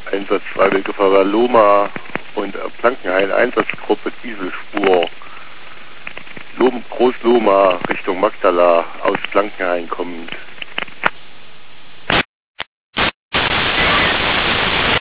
Einsatz Freiwillige Feuerwehr Lohmar und Blankenhain, Einsatzgruppe Dieselspur. Groß-Lohmar Richtung Magdala aus Blankenhain kommend.